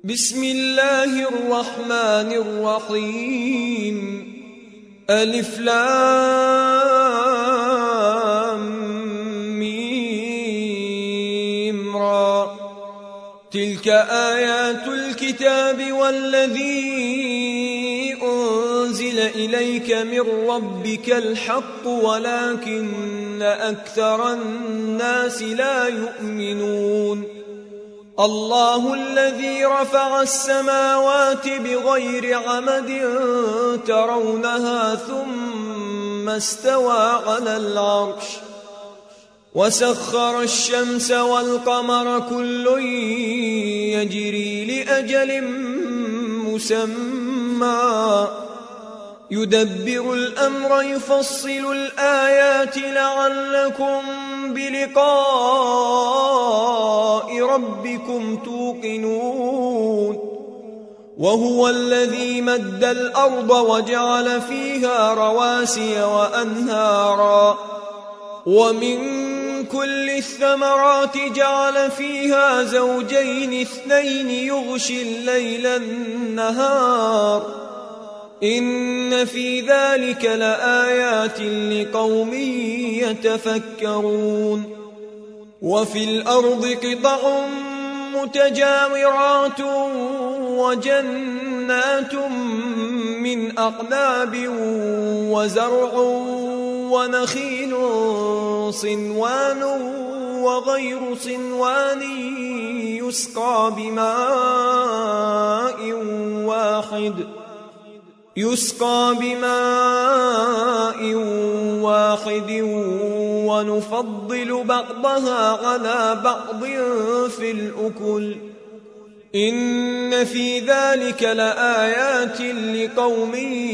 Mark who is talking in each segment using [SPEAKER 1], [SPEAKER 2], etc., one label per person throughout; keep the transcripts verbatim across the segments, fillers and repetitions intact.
[SPEAKER 1] بسم الله الرحمن الرحيم ألف لام ميم را تلك آيات الكتاب والذي أنزل إليك من ربك الحق ولكن أكثر الناس لا يؤمنون الله الذي رفع السماوات بغير عمد ترونها ثم استوى على العرش وسخر الشمس والقمر كل يجري لأجل مسمى يدبر الأمر يفصل الآيات لعلكم بلقاء ربكم توقنون وهو الذي مد الأرض وجعل فيها رواسي وأنهارا ومن كل الثمرات جعل فيها زوجين اثنين يغشي الليل النهار إن في ذلك لآيات لقوم يتفكرون وفي الأرض قطع متجاورات وجنات من أعناب وزرع ونخيل صنوان وغير صنوان يسقى بماء واحد يسقى بماء واحد ونفضل بعضها على بعض في الأكل إن في ذلك لآيات لقوم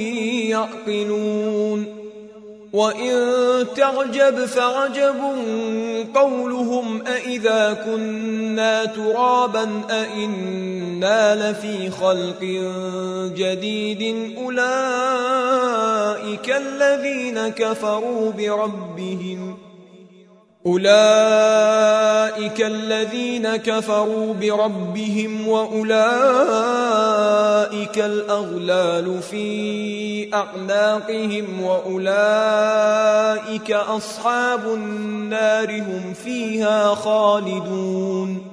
[SPEAKER 1] يعقلون وإن تعجب فعجب قولهم أإذا كنا ترابا أإنا لفي خلق جديد أولئك الذين كفروا بربهم أولئك الذين كفروا بربهم وأولئك الأغلال في أعناقهم وأولئك أصحاب النار هم فيها خالدون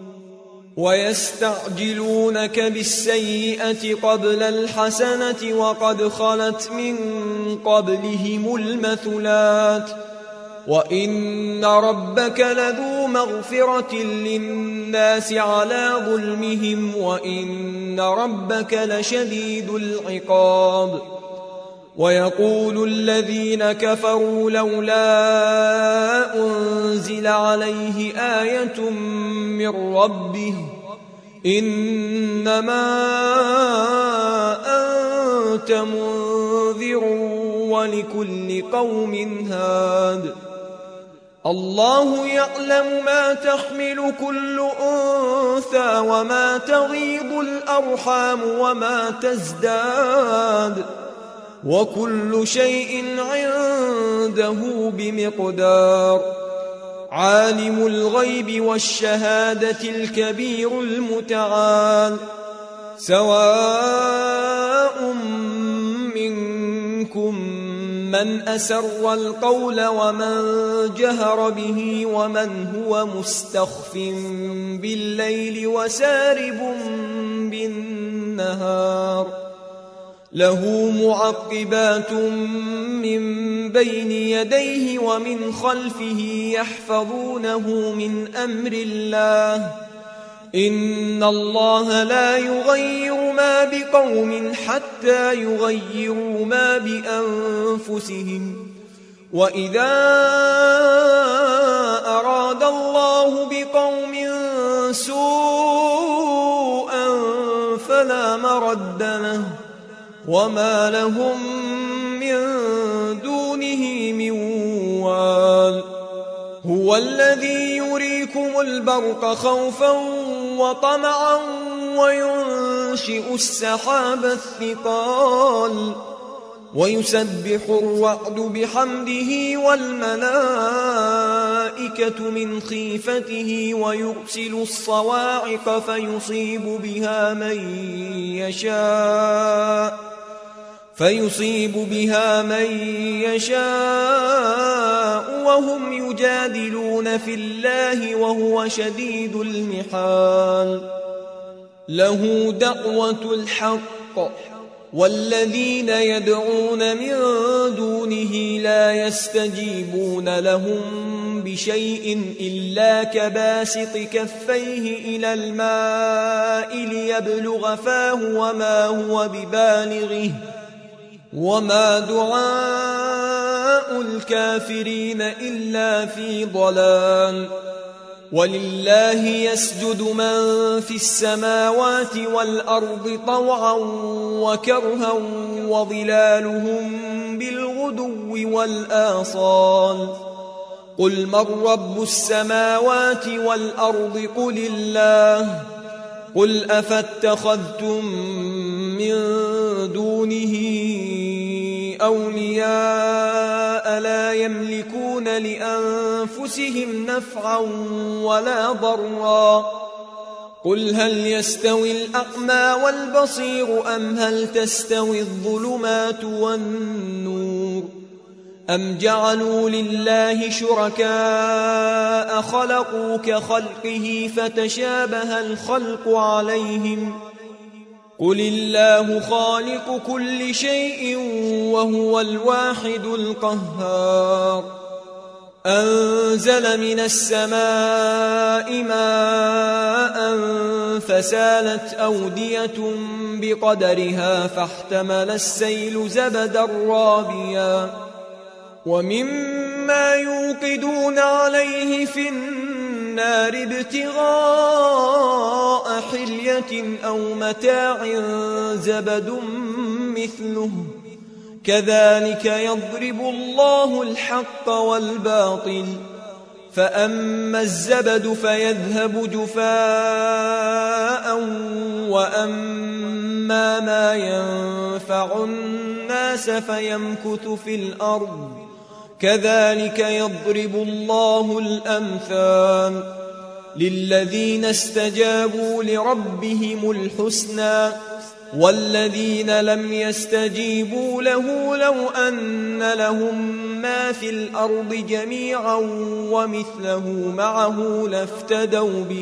[SPEAKER 1] ويستعجلونك بالسيئة قبل الحسنة وقد خلت من قبلهم المثلات وإن ربك لذو مغفرة للناس على ظلمهم وإن ربك لشديد العقاب ويقول الذين كفروا لولا أنزل عليه آية من ربه إنما أنت منذر ولكل قوم هاد الله يعلم ما تحمل كل أنثى وما تغيض الأرحام وما تزداد وكل شيء عنده بمقدار عالم الغيب والشهادة الكبير المتعال سواء منكم من أسر القول ومن جهر به ومن هو مستخف بالليل وسارب بالنهار له معقبات من بين يديه ومن خلفه يحفظونه من أمر الله إن الله لا يغير ما بقوم حتى يغيروا ما بأنفسهم وإذا أراد الله بقوم سوءا فلا مرد له وما لهم من دونه من وال هو الذي يريكم البرق خوفا وطمعا وينشئ السحاب الثقال ويسبح الرعد بحمده والملائكة الملائكة من خيفته ويرسل الصواعق فيصيب بها من يشاء فيصيب بها من يشاء وهم يجادلون في الله وهو شديد المحال. له دعوة الحق والذين يدعون من دونه لا يستجيبون لهم بشيء إلا كباسط كفيه إلى الماء ليبلغ فاه وما هو ببالغه وما دعاء الكافرين إلا في ضلال. ولله يسجد من في السماوات والأرض طوعا وكرها وظلالهم بالغدو والآصال. قل من رب السماوات والأرض قل الله. قل أفاتخذتم من دونه أولياء لا يملكون لأنفسهم نفعا ولا ضرا. قل هل يستوي الأعمى والبصير أم هل تستوي الظلمات والنور أم جعلوا لله شركاء خلقوا كخلقه فتشابه الخلق عليهم. قل الله خالق كل شيء وهو الواحد القهار. أنزل من السماء ماء فسالت أودية بقدرها فاحتمل السيل زبدا رابيا ومما يوقدون عليه في النار ابتغاء حلية أو متاع زبد مثله كذلك يضرب الله الحق والباطل. فأما الزبد فيذهب جفاء وأما ما ينفع الناس فيمكث في الأرض كذلك يضرب الله الأمثال. للذين استجابوا لربهم الحسنى والذين لم يستجيبوا له لو أن لهم ما في الأرض جميعا ومثله معه لافتدوا به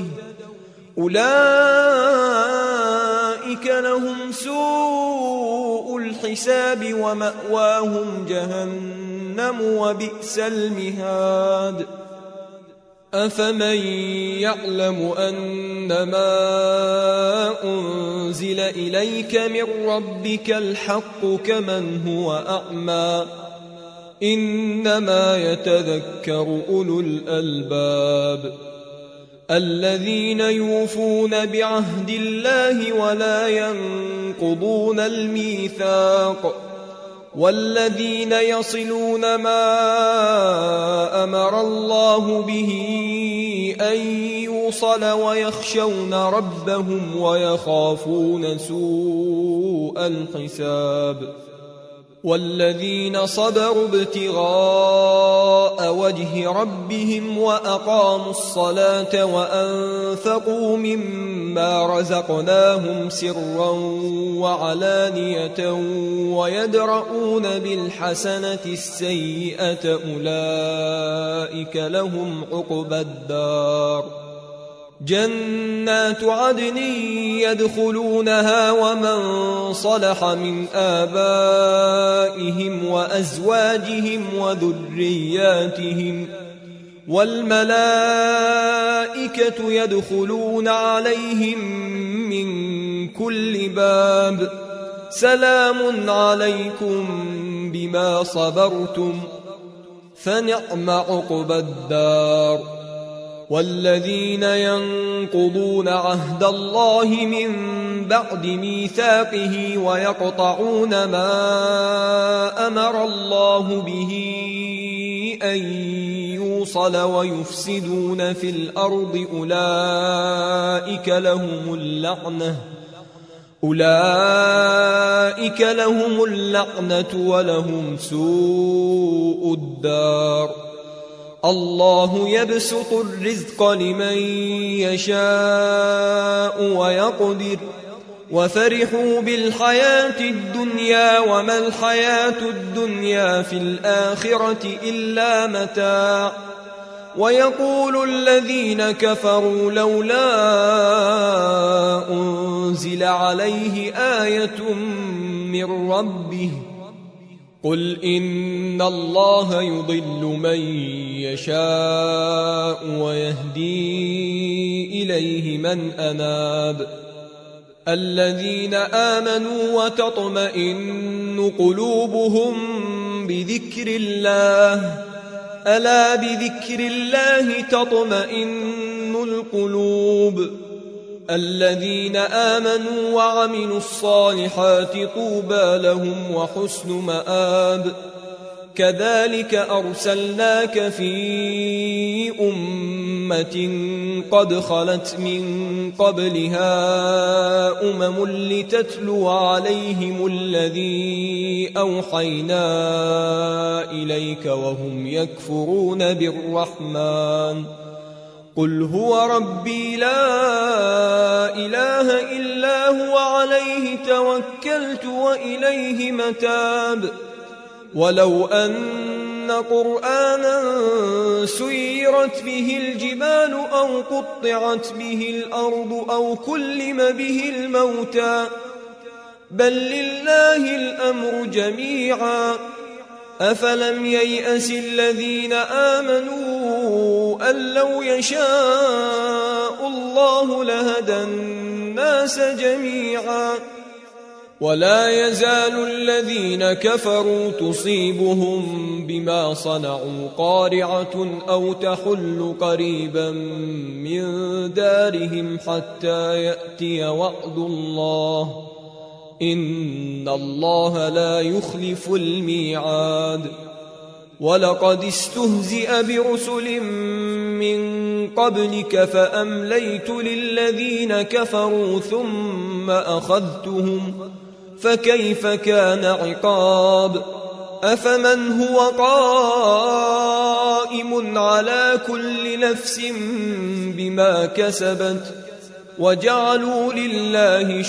[SPEAKER 1] أولئك لهم سوء الحساب ومأواهم جهنم وبئس المهاد. أفمن يعلم أنما أنزل إليك من ربك الحق كمن هو أعمى إنما يتذكر أولو الألباب الذين يوفون بعهد الله ولا ينقضون الميثاق والذين يصلون ما أمر الله به أن يوصل ويخشون ربهم ويخافون سوء الحساب والذين صبروا ابتغاء وجه ربهم وأقاموا الصلاة وأنفقوا مما رزقناهم سرا وعلانية ويدرؤون بالحسنة السيئة أولئك لهم عقبى الدار جنات عدن يدخلونها ومن صلح من آبائهم وأزواجهم وذرياتهم والملائكة يدخلون عليهم من كل باب سلام عليكم بما صبرتم فنعم عقبى الدار. والذين ينقضون عهد الله من بعد ميثاقه ويقطعون ما أمر الله به أن يوصل ويفسدون في الأرض أولئك لهم اللعنة أولئك لهم اللعنة ولهم سوء الدار. الله يبسط الرزق لمن يشاء ويقدر وفرحوا بالحياة الدنيا وما الحياة الدنيا في الآخرة إلا متاع ويقول الذين كفروا لولا أنزل عليه آية من ربه قل إن الله يضل من يشاء ويهدي إليه من أناب الذين آمنوا وتطمئن قلوبهم بذكر الله ألا بذكر الله تطمئن القلوب الذين آمنوا وعملوا الصالحات طوبى لهم وحسن مآب كذلك أرسلناك في أمة قد خلت من قبلها أمم لتتلو عليهم الذي أوحينا إليك وهم يكفرون بالرحمن قل هو ربي لا إله إلا هو عليه توكلت وإليه متاب ولو أن قرآنا سيرت به الجبال أو قطعت به الأرض أو كلم به الموتى بل لله الأمر جميعا أفلم ييأس الذين آمنوا أن لو يشاء الله لهدى الناس جميعا ولا يزال الذين كفروا تصيبهم بما صنعوا قارعة أو تحل قريبا من دارهم حتى يأتي وعد الله إن الله لا يخلف الميعاد ولقد استهزئ برسل من قبلك فأمليت للذين كفروا ثم أخذتهم فكيف كان عقاب أفمن هو قائم على كل نفس بما كسبت وجعلوا لله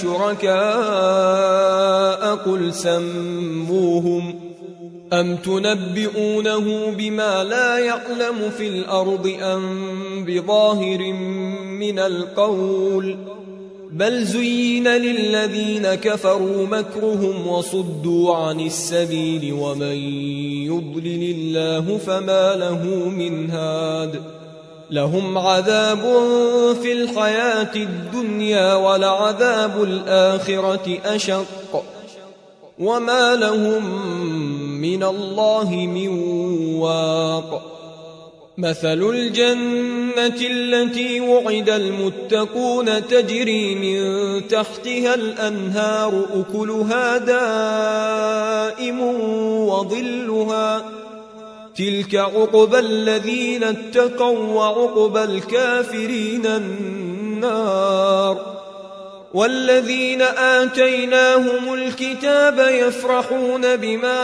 [SPEAKER 1] شركاء قل سموهم أم تنبئونه بما لا يعلم في الأرض أم بظاهر من القول بل زين للذين كفروا مكرهم وصدوا عن السبيل ومن يضلل الله فما له من هاد لهم عذاب في الحياة الدنيا ولعذاب الآخرة أشق وما لهم من الله من واق مثل الجنة التي وعد المتقون تجري من تحتها الأنهار أكلها دائم وظلها تلك عقبى الذين اتقوا وعقبى الكافرين النار والذين آتيناهم الكتاب يفرحون بما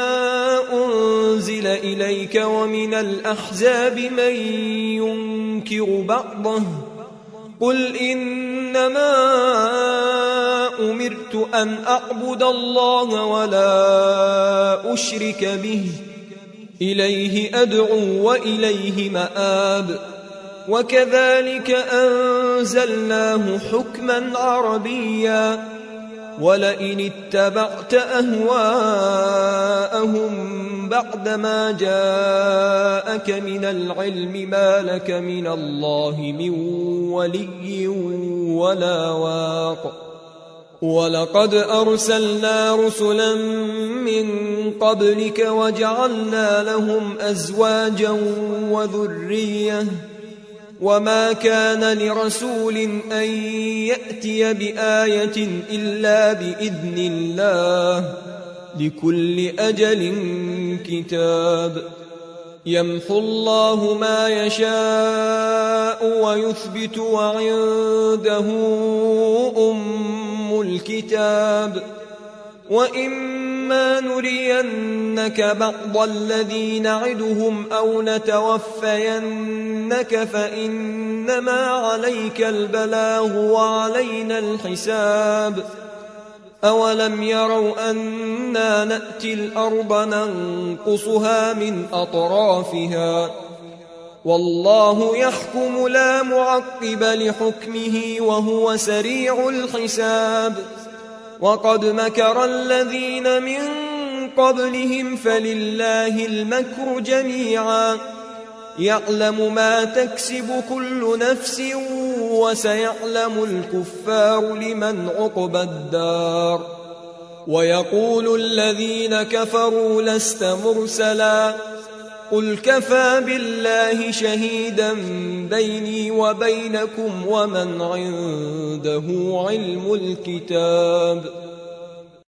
[SPEAKER 1] أنزل إليك ومن الأحزاب من ينكر بعضه قل إنما أمرت أن أعبد الله ولا أشرك به إليه أدعو وإليه مآب وكذلك أنزلناه حكما عربيا ولئن اتبعت أهواءهم بعدما جاءك من العلم ما لك من الله من ولي ولا واق ولقد أرسلنا رسلا من قبلك وجعلنا لهم أزواجا وذرية وما كان لرسول أن يأتي بآية إلا بإذن الله لكل أجل كتاب يمحو الله ما يشاء ويثبت وعنده أم الكتاب وإما نرينك بعض الذي نعدهم أو نتوفينك فإنما عليك البلاغ وعلينا الحساب. أولم يروا أنا نأتي الأرض ننقصها من أطرافها والله يحكم لا معقب لحكمه وهو سريع الحساب. وقد مكر الذين من قبلهم فلله المكر جميعا يعلم ما تكسب كل نفس وسيعلم الكفار لمن عقبى الدار. ويقول الذين كفروا لست مرسلا قل كفى بالله شهيدا بيني وبينكم ومن عنده علم الكتاب.